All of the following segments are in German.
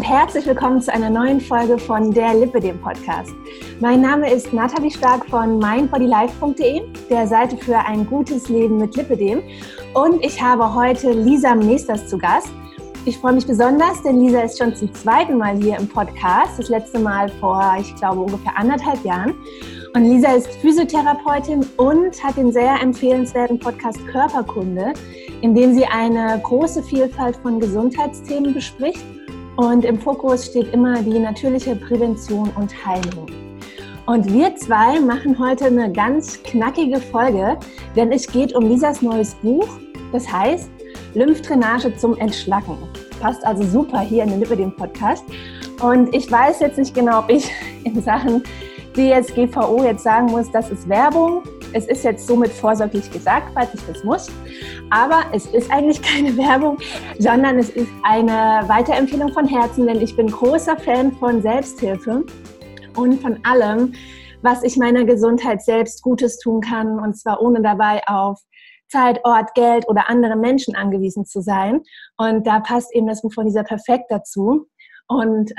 herzlich willkommen zu einer neuen Folge von der Lipödem Podcast. Mein Name ist Nathalie Stark von mindbodylife.de, der Seite für ein gutes Leben mit Lipödem. Und ich habe heute Lisa Meesters zu Gast. Ich freue mich besonders, denn Lisa ist schon zum zweiten Mal hier im Podcast. Das letzte Mal vor, ich glaube, ungefähr 1,5 Jahren. Und Lisa ist Physiotherapeutin und hat den sehr empfehlenswerten Podcast Körperkunde, in dem sie eine große Vielfalt von Gesundheitsthemen bespricht. Und im Fokus steht immer die natürliche Prävention und Heilung. Und wir zwei machen heute eine ganz knackige Folge, denn es geht um Lisas neues Buch, das heißt Lymphdrainage zum Entschlacken. Passt also super hier in den Lipödem-Podcast. Und ich weiß jetzt nicht genau, ob ich in Sachen DSGVO jetzt sagen muss, das ist Werbung. Es ist jetzt somit vorsorglich gesagt, falls ich das muss. Aber es ist eigentlich keine Werbung, sondern es ist eine Weiterempfehlung von Herzen, denn ich bin großer Fan von Selbsthilfe und von allem, was ich meiner Gesundheit selbst Gutes tun kann, und zwar ohne dabei auf Zeit, Ort, Geld oder andere Menschen angewiesen zu sein. Und da passt eben das Buch von Lisa perfekt dazu. Und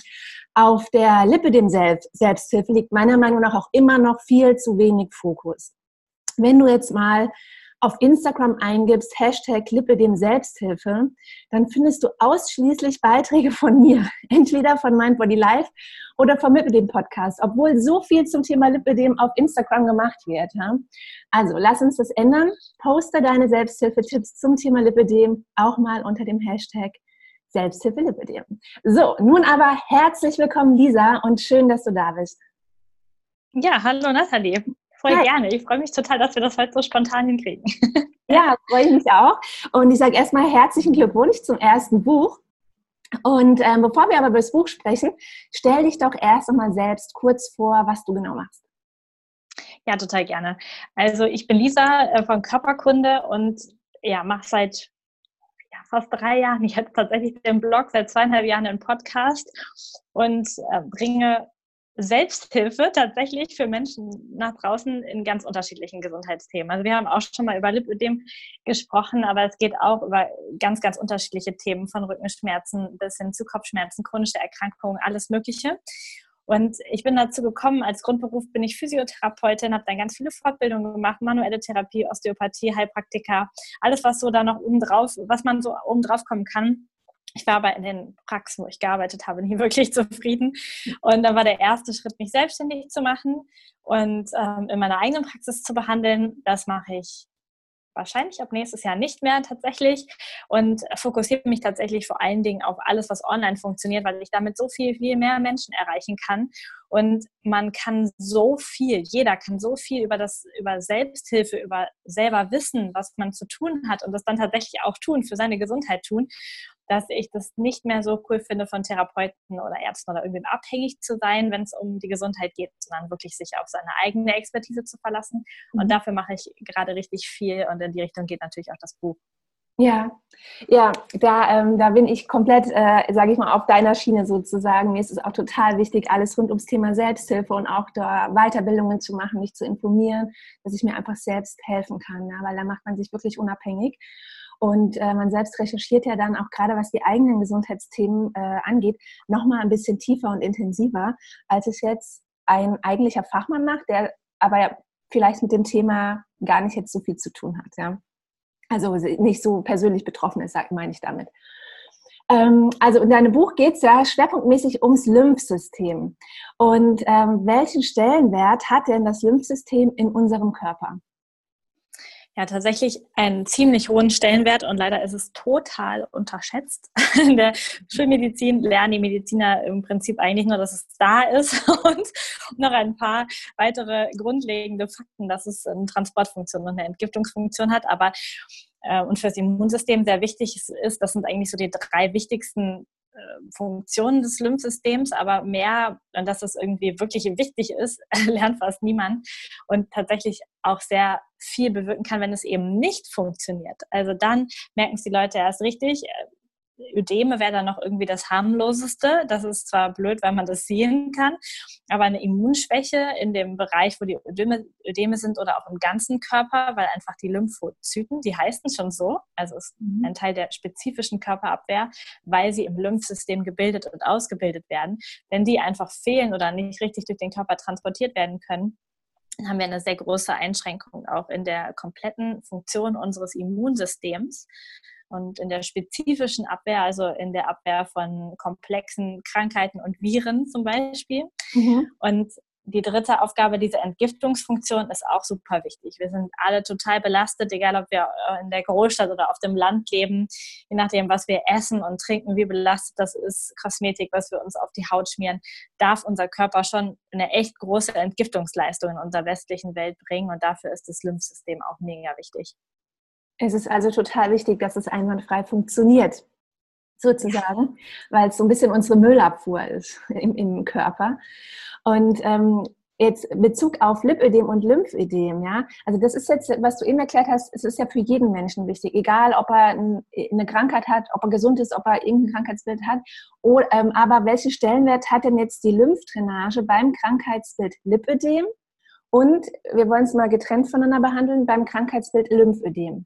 auf der Lipödem Selbsthilfe liegt meiner Meinung nach auch immer noch viel zu wenig Fokus. Wenn du jetzt mal auf Instagram eingibst, #Lipödem Selbsthilfe, dann findest du ausschließlich Beiträge von mir, entweder von mindbodylife oder vom Lipödem Podcast, obwohl so viel zum Thema Lipödem auf Instagram gemacht wird. Ja? Also lass uns das ändern. Poste deine Selbsthilfetipps zum Thema Lipödem auch mal unter dem Hashtag Selbsthilfe Lipödem. So, nun aber herzlich willkommen, Lisa, und schön, dass du da bist. Ja, hallo Nathalie. Voll gerne. Ich freue mich total, dass wir das heute so spontan hinkriegen. Ja, freue ich mich auch. Und ich sage erstmal herzlichen Glückwunsch zum ersten Buch. Und bevor wir aber über das Buch sprechen, stell dich doch erst einmal selbst kurz vor, was du genau machst. Ja, total gerne. Also ich bin Lisa von Körperkunde und mache seit fast 3 Jahren, ich hatte tatsächlich den Blog, seit 2,5 Jahren einen Podcast und bringe Selbsthilfe tatsächlich für Menschen nach draußen in ganz unterschiedlichen Gesundheitsthemen. Also wir haben auch schon mal über Lipödem gesprochen, aber es geht auch über ganz, ganz unterschiedliche Themen, von Rückenschmerzen bis hin zu Kopfschmerzen, chronische Erkrankungen, alles Mögliche. Und ich bin dazu gekommen, als Grundberuf bin ich Physiotherapeutin, habe dann ganz viele Fortbildungen gemacht, manuelle Therapie, Osteopathie, Heilpraktika, alles, was so da noch obendrauf, was man so obendrauf kommen kann. Ich war aber in den Praxen, wo ich gearbeitet habe, nie wirklich zufrieden. Und dann war der erste Schritt, mich selbstständig zu machen und in meiner eigenen Praxis zu behandeln. Das mache ich wahrscheinlich ab nächstes Jahr nicht mehr tatsächlich und fokussiere mich tatsächlich vor allen Dingen auf alles, was online funktioniert, weil ich damit so viel, viel mehr Menschen erreichen kann. Und man kann so viel, jeder kann so viel über Selbsthilfe, über selber wissen, was man zu tun hat und das dann tatsächlich auch tun, für seine Gesundheit tun, dass ich das nicht mehr so cool finde, von Therapeuten oder Ärzten oder irgendwem abhängig zu sein, wenn es um die Gesundheit geht, sondern wirklich sich auf seine eigene Expertise zu verlassen. Und dafür mache ich gerade richtig viel und in die Richtung geht natürlich auch das Buch. Ja, da bin ich komplett, sage ich mal, auf deiner Schiene sozusagen. Mir ist es auch total wichtig, alles rund ums Thema Selbsthilfe und auch da Weiterbildungen zu machen, mich zu informieren, dass ich mir einfach selbst helfen kann, ja, weil da macht man sich wirklich unabhängig. Und man selbst recherchiert ja dann auch gerade, was die eigenen Gesundheitsthemen angeht, nochmal ein bisschen tiefer und intensiver, als es jetzt ein eigentlicher Fachmann macht, der aber vielleicht mit dem Thema gar nicht jetzt so viel zu tun hat. Ja? Also nicht so persönlich betroffen ist, meine ich damit. Also in deinem Buch geht es ja schwerpunktmäßig ums Lymphsystem. Und welchen Stellenwert hat denn das Lymphsystem in unserem Körper? Ja, tatsächlich einen ziemlich hohen Stellenwert und leider ist es total unterschätzt. In der Schulmedizin lernen die Mediziner im Prinzip eigentlich nur, dass es da ist und noch ein paar weitere grundlegende Fakten, dass es eine Transportfunktion und eine Entgiftungsfunktion hat, aber und für das Immunsystem sehr wichtig ist, das sind eigentlich so die 3 wichtigsten Funktionen des Lymphsystems, aber mehr, und dass es irgendwie wirklich wichtig ist, lernt fast niemand und tatsächlich auch sehr viel bewirken kann, wenn es eben nicht funktioniert. Also dann merken es die Leute erst richtig, Ödeme wäre dann noch irgendwie das harmloseste. Das ist zwar blöd, weil man das sehen kann, aber eine Immunschwäche in dem Bereich, wo die Ödeme sind oder auch im ganzen Körper, weil einfach die Lymphozyten, die heißen schon so, also ist ein Teil der spezifischen Körperabwehr, weil sie im Lymphsystem gebildet und ausgebildet werden. Wenn die einfach fehlen oder nicht richtig durch den Körper transportiert werden können, haben wir eine sehr große Einschränkung auch in der kompletten Funktion unseres Immunsystems und in der spezifischen Abwehr, also in der Abwehr von komplexen Krankheiten und Viren zum Beispiel. Und die dritte Aufgabe, diese Entgiftungsfunktion, ist auch super wichtig. Wir sind alle total belastet, egal ob wir in der Großstadt oder auf dem Land leben, je nachdem, was wir essen und trinken, wie belastet das ist, Kosmetik, was wir uns auf die Haut schmieren, darf unser Körper schon eine echt große Entgiftungsleistung in unserer westlichen Welt bringen und dafür ist das Lymphsystem auch mega wichtig. Es ist also total wichtig, dass es einwandfrei funktioniert, sozusagen, weil es so ein bisschen unsere Müllabfuhr ist im Körper. Und jetzt Bezug auf Lipödem und Lymphödem, ja, also das ist jetzt, was du eben erklärt hast, es ist ja für jeden Menschen wichtig, egal ob er eine Krankheit hat, ob er gesund ist, ob er irgendein Krankheitsbild hat, oder, aber welchen Stellenwert hat denn jetzt die Lymphdrainage beim Krankheitsbild Lipödem und wir wollen es mal getrennt voneinander behandeln, beim Krankheitsbild Lymphödem?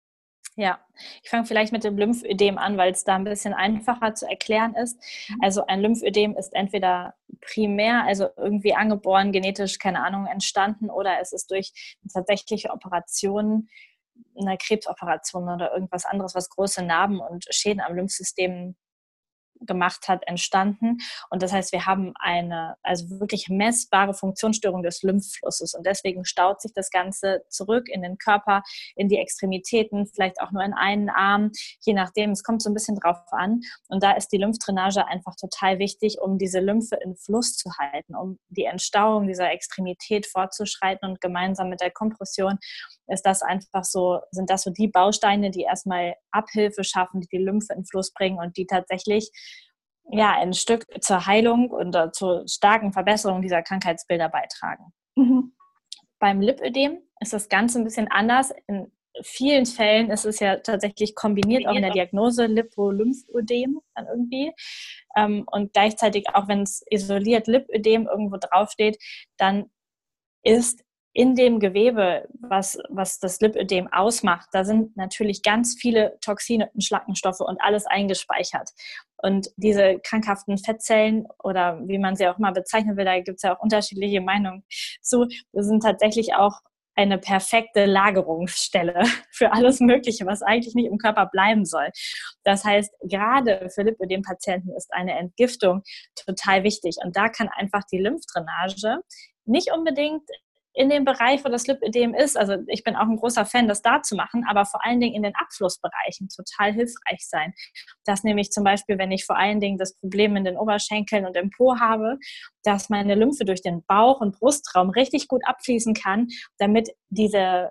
Ja, ich fange vielleicht mit dem Lymphödem an, weil es da ein bisschen einfacher zu erklären ist. Also ein Lymphödem ist entweder primär, also irgendwie angeboren, genetisch, keine Ahnung, entstanden oder es ist durch tatsächliche Operationen, eine Krebsoperation oder irgendwas anderes, was große Narben und Schäden am Lymphsystem gemacht hat, entstanden. Und das heißt, wir haben eine also wirklich messbare Funktionsstörung des Lymphflusses. Und deswegen staut sich das Ganze zurück in den Körper, in die Extremitäten, vielleicht auch nur in einen Arm, je nachdem. Es kommt so ein bisschen drauf an. Und da ist die Lymphdrainage einfach total wichtig, um diese Lymphe in Fluss zu halten, um die Entstauung dieser Extremität fortzuschreiten. Und gemeinsam mit der Kompression ist das einfach so, sind das so die Bausteine, die erstmal Abhilfe schaffen, die die Lymphe in Fluss bringen und die tatsächlich ja, ein Stück zur Heilung und zur starken Verbesserung dieser Krankheitsbilder beitragen. Beim Lipödem ist das Ganze ein bisschen anders. In vielen Fällen ist es ja tatsächlich kombiniert, auch in der Diagnose Lipolymphödem dann irgendwie. Und gleichzeitig, auch wenn es isoliert Lipödem irgendwo draufsteht, dann ist in dem Gewebe, was das Lipödem ausmacht, da sind natürlich ganz viele Toxine und Schlackenstoffe und alles eingespeichert. Und diese krankhaften Fettzellen oder wie man sie auch mal bezeichnen will, da gibt es ja auch unterschiedliche Meinungen zu, sind tatsächlich auch eine perfekte Lagerungsstelle für alles Mögliche, was eigentlich nicht im Körper bleiben soll. Das heißt, gerade für Lipödem-Patienten ist eine Entgiftung total wichtig. Und da kann einfach die Lymphdrainage nicht unbedingt in dem Bereich, wo das Lipödem ist, also ich bin auch ein großer Fan, das da zu machen, aber vor allen Dingen in den Abflussbereichen total hilfreich sein. Dass nämlich zum Beispiel, wenn ich vor allen Dingen das Problem in den Oberschenkeln und im Po habe, dass meine Lymphe durch den Bauch- und Brustraum richtig gut abfließen kann, damit die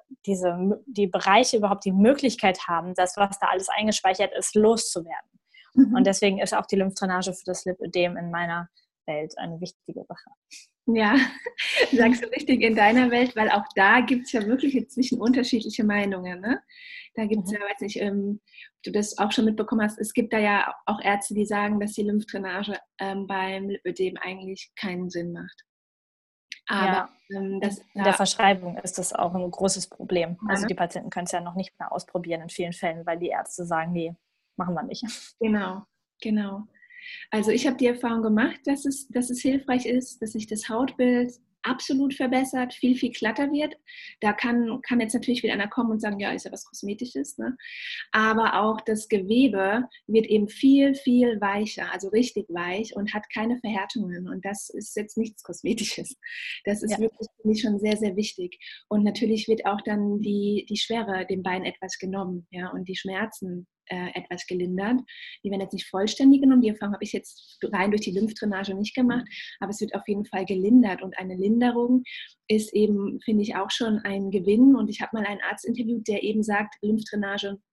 Bereiche überhaupt die Möglichkeit haben, das, was da alles eingespeichert ist, loszuwerden. Und deswegen ist auch die Lymphdrainage für das Lipödem in meiner Welt eine wichtige Sache. Ja, sagst du richtig, in deiner Welt, weil auch da gibt es ja wirklich inzwischen unterschiedliche Meinungen. Ne? Da gibt es ja, weiß nicht, ob du das auch schon mitbekommen hast, es gibt da ja auch Ärzte, die sagen, dass die Lymphdrainage beim Lipödem eigentlich keinen Sinn macht. Aber in der Verschreibung ist das auch ein großes Problem. Ja, also die Patienten können es ja noch nicht mehr ausprobieren in vielen Fällen, weil die Ärzte sagen, nee, machen wir nicht. Genau. Also ich habe die Erfahrung gemacht, dass es hilfreich ist, dass sich das Hautbild absolut verbessert, viel, viel glatter wird. Da kann jetzt natürlich wieder einer kommen und sagen, ja, ist ja was Kosmetisches, ne? Aber auch das Gewebe wird eben viel, viel weicher, also richtig weich und hat keine Verhärtungen. Und das ist jetzt nichts Kosmetisches. Das ist wirklich, finde ich, schon sehr, sehr wichtig. Und natürlich wird auch dann die Schwere dem Bein etwas genommen, ja, und die Schmerzen etwas gelindert. Die werden jetzt nicht vollständig genommen. Die Erfahrung habe ich jetzt rein durch die Lymphdrainage nicht gemacht, aber es wird auf jeden Fall gelindert. Und eine Linderung ist eben, finde ich, auch schon ein Gewinn. Und ich habe mal einen Arzt interviewt, der eben sagt, Lymphdrainage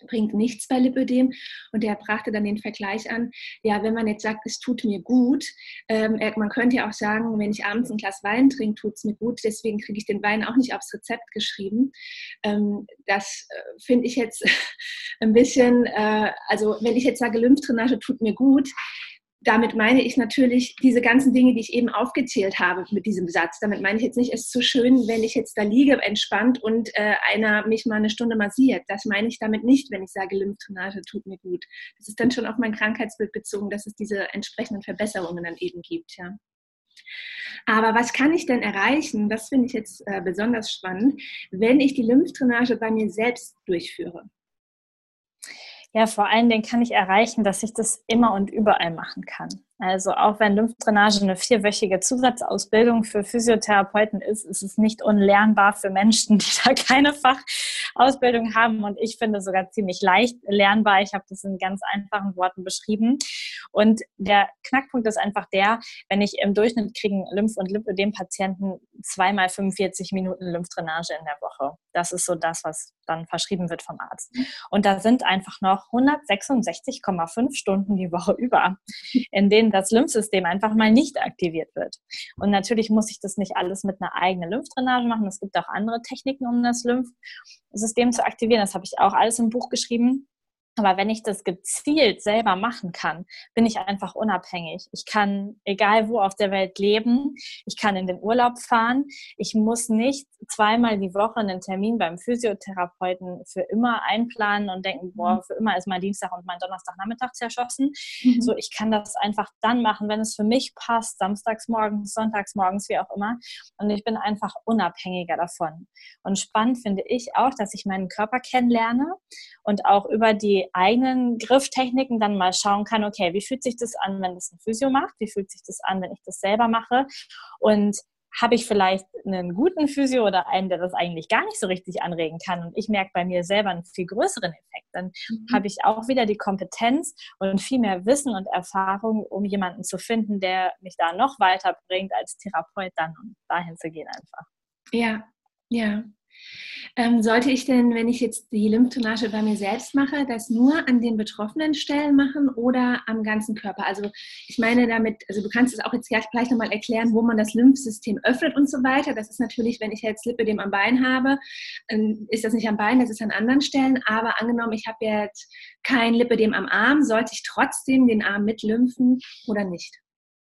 bringt nichts bei Lipödem. Und der brachte dann den Vergleich an, ja, wenn man jetzt sagt, es tut mir gut, man könnte ja auch sagen, wenn ich abends ein Glas Wein trinke, tut es mir gut, deswegen kriege ich den Wein auch nicht aufs Rezept geschrieben. Das finde ich jetzt ein bisschen, also wenn ich jetzt sage, Lymphdrainage tut mir gut, damit meine ich natürlich diese ganzen Dinge, die ich eben aufgezählt habe mit diesem Satz. Damit meine ich jetzt nicht, es ist so schön, wenn ich jetzt da liege, entspannt und einer mich mal eine Stunde massiert. Das meine ich damit nicht, wenn ich sage, Lymphdrainage tut mir gut. Das ist dann schon auf mein Krankheitsbild bezogen, dass es diese entsprechenden Verbesserungen dann eben gibt. Ja. Aber was kann ich denn erreichen? Das finde ich jetzt besonders spannend, wenn ich die Lymphdrainage bei mir selbst durchführe. Ja, vor allen Dingen kann ich erreichen, dass ich das immer und überall machen kann. Also auch wenn Lymphdrainage eine 4-wöchige Zusatzausbildung für Physiotherapeuten ist, ist es nicht unlernbar für Menschen, die da keine Fachausbildung haben. Und ich finde sogar ziemlich leicht lernbar. Ich habe das in ganz einfachen Worten beschrieben. Und der Knackpunkt ist einfach der, wenn ich im Durchschnitt kriegen Lymph- und Lipödem-Patienten 2 mal 45 Minuten Lymphdrainage in der Woche. Das ist so das, was dann verschrieben wird vom Arzt. Und da sind einfach noch 166,5 Stunden die Woche über, in denen das Lymphsystem einfach mal nicht aktiviert wird. Und natürlich muss ich das nicht alles mit einer eigenen Lymphdrainage machen. Es gibt auch andere Techniken, um das Lymphsystem zu aktivieren. Das habe ich auch alles im Buch geschrieben. Aber wenn ich das gezielt selber machen kann, bin ich einfach unabhängig. Ich kann egal wo auf der Welt leben. Ich kann in den Urlaub fahren. Ich muss nicht 2-mal die Woche einen Termin beim Physiotherapeuten für immer einplanen und denken, boah, für immer ist mein Dienstag und mein Donnerstagnachmittag zerschossen. So, ich kann das einfach dann machen, wenn es für mich passt, samstags morgens, sonntags morgens, wie auch immer. Und ich bin einfach unabhängiger davon. Und spannend finde ich auch, dass ich meinen Körper kennenlerne und auch über die eigenen Grifftechniken dann mal schauen kann, okay, wie fühlt sich das an, wenn das ein Physio macht? Wie fühlt sich das an, wenn ich das selber mache? Und habe ich vielleicht einen guten Physio oder einen, der das eigentlich gar nicht so richtig anregen kann und ich merke bei mir selber einen viel größeren Effekt, dann habe ich auch wieder die Kompetenz und viel mehr Wissen und Erfahrung, um jemanden zu finden, der mich da noch weiterbringt als Therapeut dann, um dahin zu gehen einfach. Ja, ja. Sollte ich denn, wenn ich jetzt die Lymphdrainage bei mir selbst mache, das nur an den betroffenen Stellen machen oder am ganzen Körper? Also ich meine damit, also du kannst es auch jetzt gleich nochmal erklären, wo man das Lymphsystem öffnet und so weiter. Das ist natürlich, wenn ich jetzt Lipödem am Bein habe, ist das nicht am Bein, das ist an anderen Stellen. Aber angenommen, ich habe jetzt kein Lipödem am Arm, sollte ich trotzdem den Arm mitlymphen oder nicht?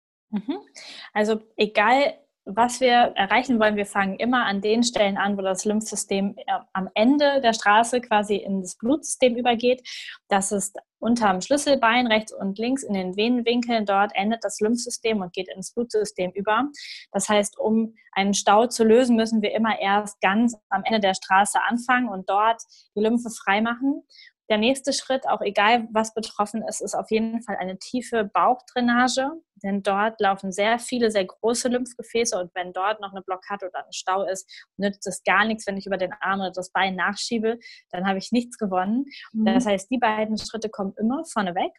Also egal, was wir erreichen wollen, wir fangen immer an den Stellen an, wo das Lymphsystem am Ende der Straße quasi in das Blutsystem übergeht. Das ist unterm Schlüsselbein, rechts und links in den Venenwinkeln. Dort endet das Lymphsystem und geht ins Blutsystem über. Das heißt, um einen Stau zu lösen, müssen wir immer erst ganz am Ende der Straße anfangen und dort die Lymphe freimachen. Der nächste Schritt, auch egal was betroffen ist, ist auf jeden Fall eine tiefe Bauchdrainage, denn dort laufen sehr viele, sehr große Lymphgefäße und wenn dort noch eine Blockade oder ein Stau ist, nützt es gar nichts, wenn ich über den Arm oder das Bein nachschiebe, dann habe ich nichts gewonnen. Das heißt, die beiden Schritte kommen immer vorneweg.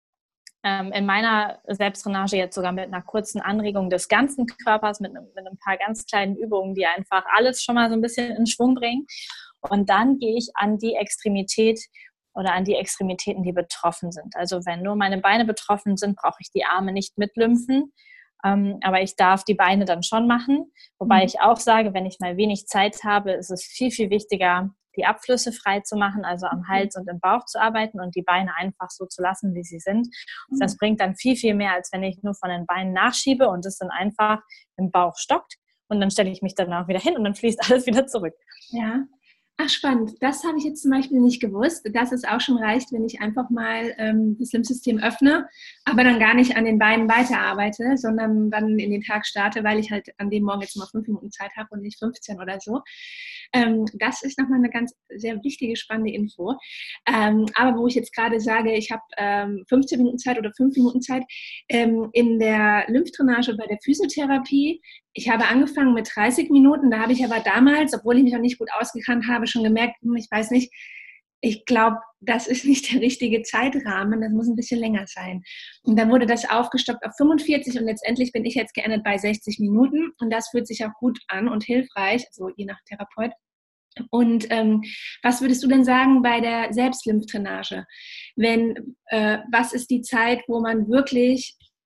In meiner Selbstdrainage jetzt sogar mit einer kurzen Anregung des ganzen Körpers, mit ein paar ganz kleinen Übungen, die einfach alles schon mal so ein bisschen in Schwung bringen. Und dann gehe ich an die Extremität oder an die Extremitäten, die betroffen sind. Also wenn nur meine Beine betroffen sind, brauche ich die Arme nicht mitlymphen. Aber ich darf die Beine dann schon machen. Wobei ich auch sage, wenn ich mal wenig Zeit habe, ist es viel, viel wichtiger, die Abflüsse frei zu machen, also am Hals und im Bauch zu arbeiten und die Beine einfach so zu lassen, wie sie sind. Das bringt dann viel, viel mehr, als wenn ich nur von den Beinen nachschiebe und es dann einfach im Bauch stockt. Und dann stelle ich mich danach wieder hin und dann fließt alles wieder zurück. Ja. Ach, spannend. Das habe ich jetzt zum Beispiel nicht gewusst, dass es auch schon reicht, wenn ich einfach mal das Lymphsystem öffne, aber dann gar nicht an den Beinen weiterarbeite, sondern dann in den Tag starte, weil ich halt an dem Morgen jetzt mal 5 Minuten Zeit habe und nicht 15 oder so. Das ist nochmal eine ganz sehr wichtige, spannende Info. Aber wo ich jetzt gerade sage, ich habe 15 Minuten Zeit oder 5 Minuten Zeit, in der Lymphdrainage bei der Physiotherapie, ich habe angefangen mit 30 Minuten, da habe ich aber damals, obwohl ich mich noch nicht gut ausgekannt habe, schon gemerkt, ich weiß nicht, ich glaube, das ist nicht der richtige Zeitrahmen, das muss ein bisschen länger sein. Und dann wurde das aufgestockt auf 45 und letztendlich bin ich jetzt geendet bei 60 Minuten und das fühlt sich auch gut an und hilfreich, also je nach Therapeut. Und was würdest du denn sagen bei der Selbstlymphdrainage? Was ist die Zeit, wo man wirklich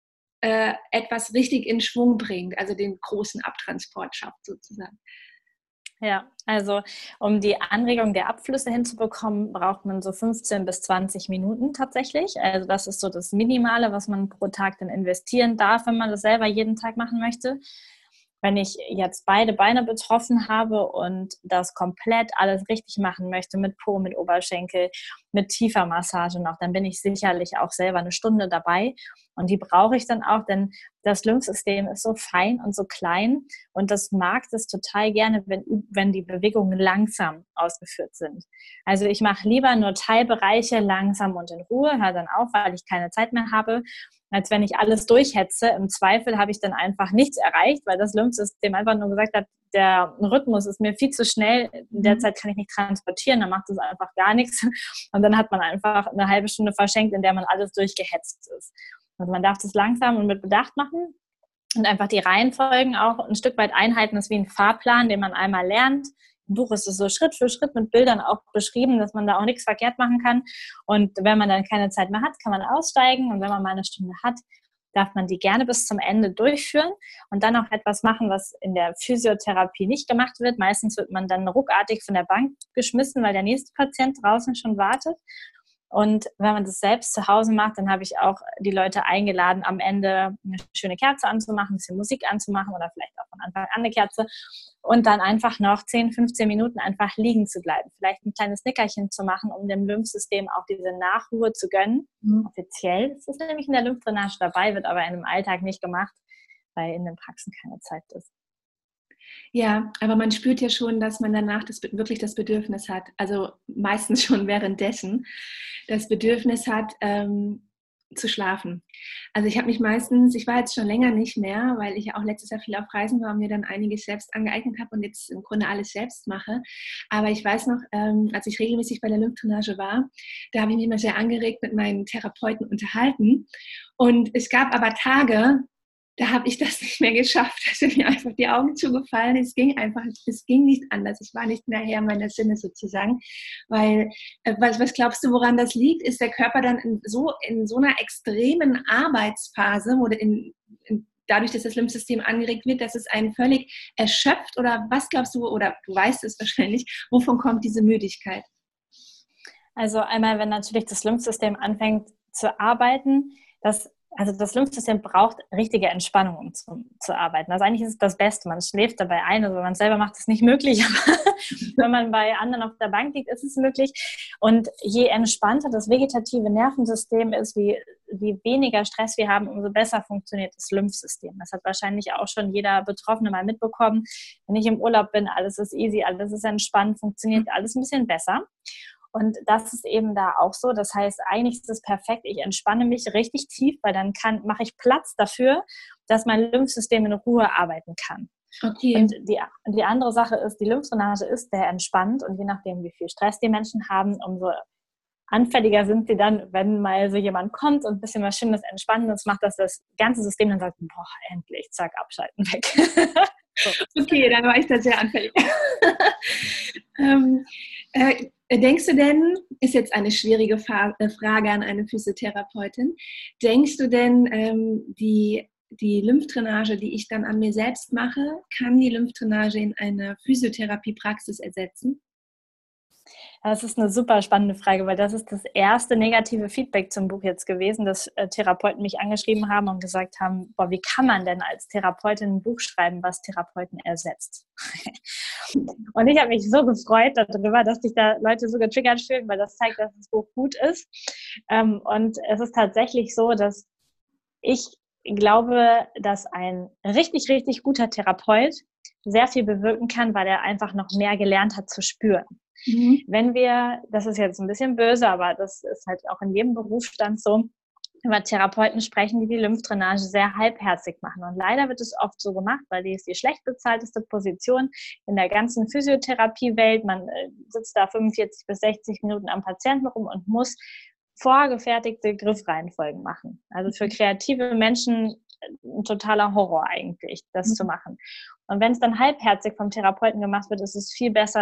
etwas richtig in Schwung bringt, also den großen Abtransport schafft sozusagen? Ja, also um die Anregung der Abflüsse hinzubekommen, braucht man so 15 bis 20 Minuten tatsächlich. Also das ist so das Minimale, was man pro Tag dann investieren darf, wenn man das selber jeden Tag machen möchte. Wenn ich jetzt beide Beine betroffen habe und das komplett alles richtig machen möchte, mit Po, mit Oberschenkel, mit tiefer Massage noch, dann bin ich sicherlich auch selber eine Stunde dabei. Und die brauche ich dann auch, denn das Lymphsystem ist so fein und so klein und das mag es total gerne, wenn die Bewegungen langsam ausgeführt sind. Also ich mache lieber nur Teilbereiche langsam und in Ruhe, höre dann auf, weil ich keine Zeit mehr habe, als wenn ich alles durchhetze. Im Zweifel habe ich dann einfach nichts erreicht, weil das Lymphsystem einfach nur gesagt hat, der Rhythmus ist mir viel zu schnell, in der Zeit kann ich nicht transportieren, dann macht es einfach gar nichts. Und dann hat man einfach eine halbe Stunde verschenkt, in der man alles durchgehetzt ist. Also man darf das langsam und mit Bedacht machen und einfach die Reihenfolgen auch ein Stück weit einhalten. Das ist wie ein Fahrplan, den man einmal lernt. Im Buch ist es so Schritt für Schritt mit Bildern auch beschrieben, dass man da auch nichts verkehrt machen kann. Und wenn man dann keine Zeit mehr hat, kann man aussteigen. Und wenn man mal eine Stunde hat, darf man die gerne bis zum Ende durchführen und dann auch etwas machen, was in der Physiotherapie nicht gemacht wird. Meistens wird man dann ruckartig von der Bank geschmissen, weil der nächste Patient draußen schon wartet. Und wenn man das selbst zu Hause macht, dann habe ich auch die Leute eingeladen, am Ende eine schöne Kerze anzumachen, ein bisschen Musik anzumachen oder vielleicht auch von Anfang an eine Kerze und dann einfach noch 10, 15 Minuten einfach liegen zu bleiben. Vielleicht ein kleines Nickerchen zu machen, um dem Lymphsystem auch diese Nachruhe zu gönnen. Offiziell ist es nämlich in der Lymphdrainage dabei, wird aber im Alltag nicht gemacht, weil in den Praxen keine Zeit ist. Ja, aber man spürt ja schon, dass man danach wirklich das Bedürfnis hat, also meistens schon währenddessen, das Bedürfnis hat, zu schlafen. Also ich war jetzt schon länger nicht mehr, weil ich ja auch letztes Jahr viel auf Reisen war und mir dann einiges selbst angeeignet habe und jetzt im Grunde alles selbst mache. Aber ich weiß noch, als ich regelmäßig bei der Lymphdrainage war, da habe ich mich immer sehr angeregt mit meinen Therapeuten unterhalten. Und es gab aber Tage, da habe ich das nicht mehr geschafft. Da sind mir einfach die Augen zugefallen. Es ging nicht anders. Ich war nicht mehr Herr meiner Sinne sozusagen. Weil, was glaubst du, woran das liegt? Ist der Körper dann in so einer extremen Arbeitsphase, wo dadurch, dass das Lymphsystem angeregt wird, dass es einen völlig erschöpft? Oder was glaubst du, oder du weißt es wahrscheinlich, wovon kommt diese Müdigkeit? Also einmal, wenn natürlich das Lymphsystem anfängt zu arbeiten, das Lymphsystem braucht richtige Entspannung, um zu arbeiten. Also eigentlich ist es das Beste. Man schläft dabei ein, also wenn man es selber macht, ist es nicht möglich. Aber wenn man bei anderen auf der Bank liegt, ist es möglich. Und je entspannter das vegetative Nervensystem ist, wie weniger Stress wir haben, umso besser funktioniert das Lymphsystem. Das hat wahrscheinlich auch schon jeder Betroffene mal mitbekommen. Wenn ich im Urlaub bin, alles ist easy, alles ist entspannt, funktioniert alles ein bisschen besser. Und das ist eben da auch so. Das heißt, eigentlich ist es perfekt. Ich entspanne mich richtig tief, weil dann mache ich Platz dafür, dass mein Lymphsystem in Ruhe arbeiten kann. Okay. Und die andere Sache ist, die Lymphdrainage ist sehr entspannt und je nachdem, wie viel Stress die Menschen haben, umso anfälliger sind sie dann, wenn mal so jemand kommt und ein bisschen was Schönes, Entspannendes macht, dass das ganze System dann sagt, boah, endlich, zack, abschalten, weg. So. Okay, dann war ich da sehr anfällig. Denkst du denn, ist jetzt eine schwierige Frage an eine Physiotherapeutin, denkst du denn, die Lymphdrainage, die ich dann an mir selbst mache, kann die Lymphdrainage in einer Physiotherapiepraxis ersetzen? Das ist eine super spannende Frage, weil das ist das erste negative Feedback zum Buch jetzt gewesen, dass Therapeuten mich angeschrieben haben und gesagt haben, boah, wie kann man denn als Therapeutin ein Buch schreiben, was Therapeuten ersetzt? Und ich habe mich so gefreut darüber, dass sich da Leute so getriggert fühlen, weil das zeigt, dass das Buch gut ist. Und es ist tatsächlich so, dass ich glaube, dass ein richtig, richtig guter Therapeut sehr viel bewirken kann, weil er einfach noch mehr gelernt hat zu spüren. Wenn wir, das ist jetzt ein bisschen böse, aber das ist halt auch in jedem Berufsstand so, über Therapeuten sprechen, die Lymphdrainage sehr halbherzig machen. Und leider wird es oft so gemacht, weil die ist die schlecht bezahlteste Position in der ganzen Physiotherapiewelt. Man sitzt da 45 bis 60 Minuten am Patienten rum und muss vorgefertigte Griffreihenfolgen machen. Also für kreative Menschen ein totaler Horror eigentlich, das zu machen. Und wenn es dann halbherzig vom Therapeuten gemacht wird, ist es viel besser. Es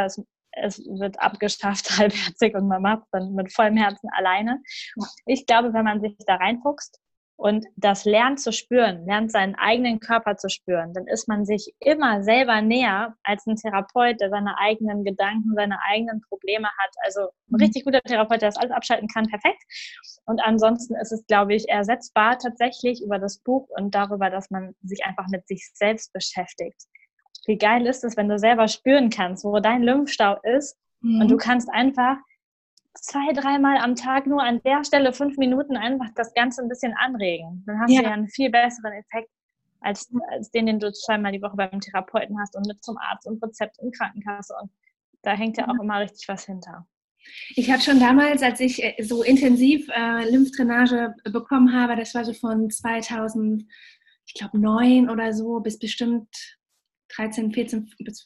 es wird abgeschafft, halbherzig und man macht es dann mit vollem Herzen alleine. Ich glaube, wenn man sich da reinfuchst und das lernt zu spüren, lernt seinen eigenen Körper zu spüren, dann ist man sich immer selber näher als ein Therapeut, der seine eigenen Gedanken, seine eigenen Probleme hat. Also ein richtig guter Therapeut, der das alles abschalten kann, perfekt. Und ansonsten ist es, glaube ich, ersetzbar tatsächlich über das Buch und darüber, dass man sich einfach mit sich selbst beschäftigt. Wie geil ist es, wenn du selber spüren kannst, wo dein Lymphstau ist und du kannst einfach 2-3 Mal am Tag nur an der Stelle 5 Minuten einfach das Ganze ein bisschen anregen. Dann hast du ja einen viel besseren Effekt als den du 2-mal die Woche beim Therapeuten hast und mit zum Arzt und Rezept und Krankenkasse. Und da hängt ja auch immer richtig was hinter. Ich habe schon damals, als ich so intensiv Lymphdrainage bekommen habe, das war so von 2009 oder so bis bestimmt 13, 14, bis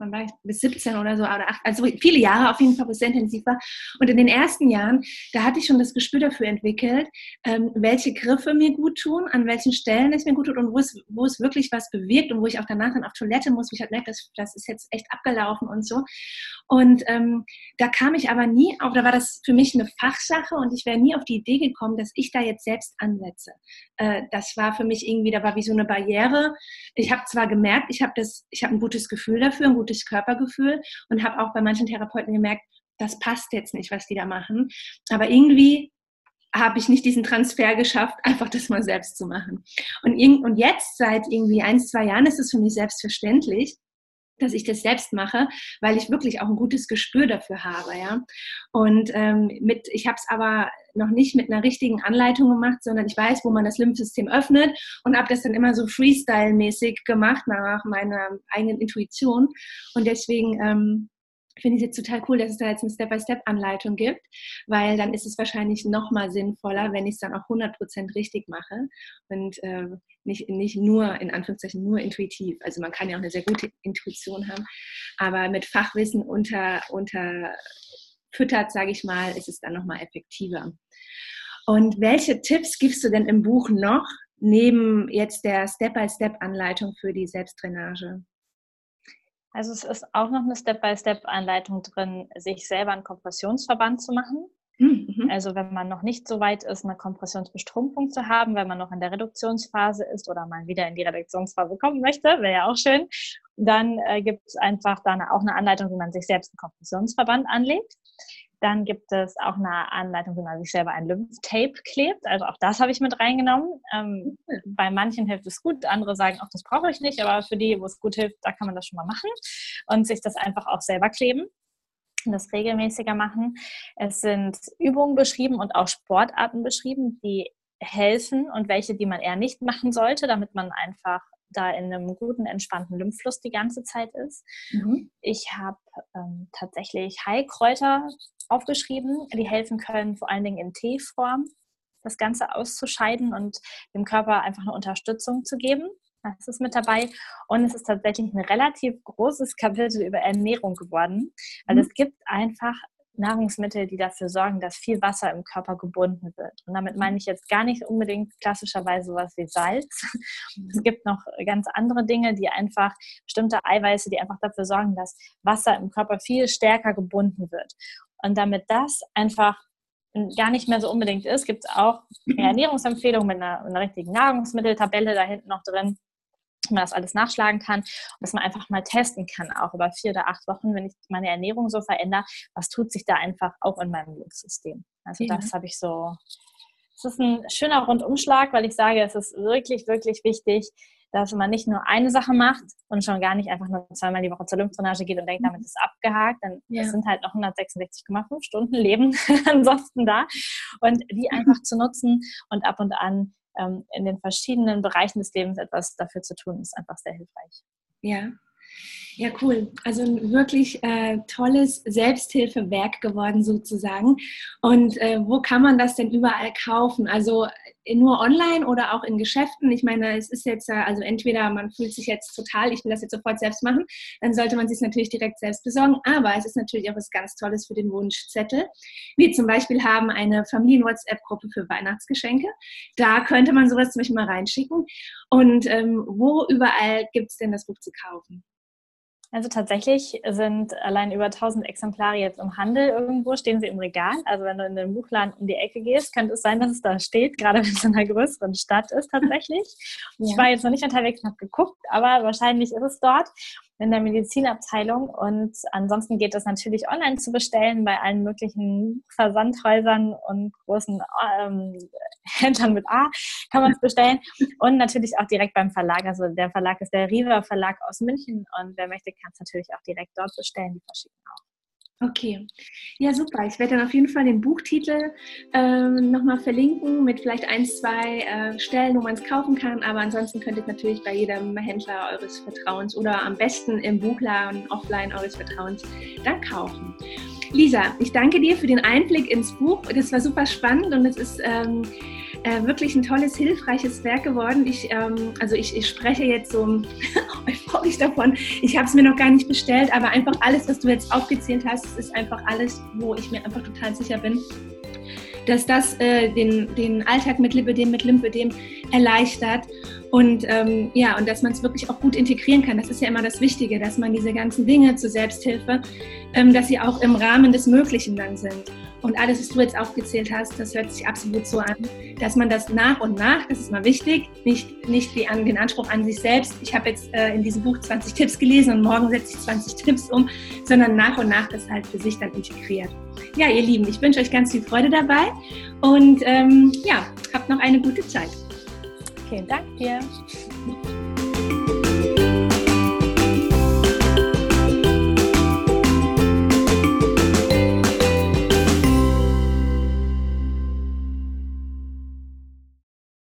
17 oder so, oder 8, also viele Jahre auf jeden Fall, bis sehr intensiv war. Und in den ersten Jahren, da hatte ich schon das Gespür dafür entwickelt, welche Griffe mir gut tun, an welchen Stellen es mir gut tut und wo es wirklich was bewirkt und wo ich auch danach dann auf Toilette muss, wo ich halt merke, das ist jetzt echt abgelaufen und so. Und da kam ich aber nie auf, da war das für mich eine Fachsache und ich wäre nie auf die Idee gekommen, dass ich da jetzt selbst ansetze. Das war für mich irgendwie, da war wie so eine Barriere. Ich habe zwar gemerkt, ich habe ein gutes Gefühl dafür, ein gutes Körpergefühl und habe auch bei manchen Therapeuten gemerkt, das passt jetzt nicht, was die da machen. Aber irgendwie habe ich nicht diesen Transfer geschafft, einfach das mal selbst zu machen. Und jetzt, seit irgendwie 1-2 Jahren, ist es für mich selbstverständlich, dass ich das selbst mache, weil ich wirklich auch ein gutes Gespür dafür habe, ja. Und ich habe es aber noch nicht mit einer richtigen Anleitung gemacht, sondern ich weiß, wo man das Lymphsystem öffnet und habe das dann immer so Freestyle-mäßig gemacht nach meiner eigenen Intuition. Und deswegen finde ich es jetzt total cool, dass es da jetzt eine Step-by-Step-Anleitung gibt, weil dann ist es wahrscheinlich noch mal sinnvoller, wenn ich es dann auch 100% richtig mache und nicht nur, in Anführungszeichen, nur intuitiv. Also man kann ja auch eine sehr gute Intuition haben, aber mit Fachwissen unterfüttert, sage ich mal, ist es dann noch mal effektiver. Und welche Tipps gibst du denn im Buch noch, neben jetzt der Step-by-Step-Anleitung für die Selbstdrainage? Also es ist auch noch eine Step-by-Step-Anleitung drin, sich selber einen Kompressionsverband zu machen. Mhm. Also wenn man noch nicht so weit ist, eine Kompressionsbestrumpfung zu haben, wenn man noch in der Reduktionsphase ist oder mal wieder in die Reduktionsphase kommen möchte, wäre ja auch schön, dann gibt es einfach dann auch eine Anleitung, wie man sich selbst einen Kompressionsverband anlegt. Dann gibt es auch eine Anleitung, wie man sich selber ein Lymphtape klebt. Also auch das habe ich mit reingenommen. Bei manchen hilft es gut, andere sagen, auch das brauche ich nicht. Aber für die, wo es gut hilft, da kann man das schon mal machen und sich das einfach auch selber kleben und das regelmäßiger machen. Es sind Übungen beschrieben und auch Sportarten beschrieben, die helfen und welche, die man eher nicht machen sollte, damit man einfach da in einem guten, entspannten Lymphfluss die ganze Zeit ist. Mhm. Ich habe tatsächlich Heilkräuter aufgeschrieben, die helfen können, vor allen Dingen in Teeform, das Ganze auszuscheiden und dem Körper einfach eine Unterstützung zu geben. Das ist mit dabei. Und es ist tatsächlich ein relativ großes Kapitel über Ernährung geworden, weil es gibt einfach Nahrungsmittel, die dafür sorgen, dass viel Wasser im Körper gebunden wird. Und damit meine ich jetzt gar nicht unbedingt klassischerweise sowas wie Salz. Es gibt noch ganz andere Dinge, die einfach, bestimmte Eiweiße, die einfach dafür sorgen, dass Wasser im Körper viel stärker gebunden wird. Und damit das einfach gar nicht mehr so unbedingt ist, gibt es auch eine Ernährungsempfehlung mit einer richtigen Nahrungsmitteltabelle da hinten noch drin, wo man das alles nachschlagen kann und dass man einfach mal testen kann, auch über 4 oder 8 Wochen, wenn ich meine Ernährung so verändere, was tut sich da einfach auch in meinem Lymphsystem. Also das habe ich so, es ist ein schöner Rundumschlag, weil ich sage, es ist wirklich, wirklich wichtig, dass man nicht nur eine Sache macht und schon gar nicht einfach nur 2-mal die Woche zur Lymphdrainage geht und denkt, damit ist abgehakt, denn es sind halt noch 166,5 Stunden Leben ansonsten da und die einfach zu nutzen und ab und an in den verschiedenen Bereichen des Lebens etwas dafür zu tun, ist einfach sehr hilfreich. Ja, cool. Also ein wirklich tolles Selbsthilfewerk geworden sozusagen. Und wo kann man das denn überall kaufen? Also nur online oder auch in Geschäften? Ich meine, es ist jetzt, also entweder man fühlt sich jetzt total, ich will das jetzt sofort selbst machen, dann sollte man sich natürlich direkt selbst besorgen. Aber es ist natürlich auch was ganz Tolles für den Wunschzettel. Wir zum Beispiel haben eine Familien-WhatsApp-Gruppe für Weihnachtsgeschenke. Da könnte man sowas zum Beispiel mal reinschicken. Und wo überall gibt es denn das Buch zu kaufen? Also tatsächlich sind allein über 1000 Exemplare jetzt im Handel irgendwo, stehen sie im Regal. Also wenn du in den Buchladen um die Ecke gehst, könnte es sein, dass es da steht, gerade wenn es in einer größeren Stadt ist tatsächlich. Ja. Ich war jetzt noch nicht unterwegs und habe geguckt, aber wahrscheinlich ist es dort in der Medizinabteilung. Und ansonsten geht es natürlich online zu bestellen bei allen möglichen Versandhäusern und großen Händlern mit A kann man es bestellen. Und natürlich auch direkt beim Verlag. Also der Verlag ist der Riva Verlag aus München und wer möchte, kann es natürlich auch direkt dort bestellen. Die verschicken auch. Okay, ja super. Ich werde dann auf jeden Fall den Buchtitel nochmal verlinken mit vielleicht 1, 2 Stellen, wo man es kaufen kann. Aber ansonsten könnt ihr es natürlich bei jedem Händler eures Vertrauens oder am besten im Buchladen offline eures Vertrauens dann kaufen. Lisa, ich danke dir für den Einblick ins Buch. Das war super spannend und es ist wirklich ein tolles, hilfreiches Werk geworden. Ich spreche jetzt so euphorisch davon. Ich habe es mir noch gar nicht bestellt, aber einfach alles, was du jetzt aufgezählt hast, ist einfach alles, wo ich mir einfach total sicher bin, dass das den Alltag mit Lymphödem erleichtert und dass man es wirklich auch gut integrieren kann. Das ist ja immer das Wichtige, dass man diese ganzen Dinge zur Selbsthilfe, dass sie auch im Rahmen des Möglichen dann sind. Und alles, was du jetzt aufgezählt hast, das hört sich absolut so an, dass man das nach und nach, das ist mal wichtig, nicht den Anspruch an sich selbst, ich habe jetzt in diesem Buch 20 Tipps gelesen und morgen setze ich 20 Tipps um, sondern nach und nach das halt für sich dann integriert. Ja, ihr Lieben, ich wünsche euch ganz viel Freude dabei und habt noch eine gute Zeit. Vielen Dank dir.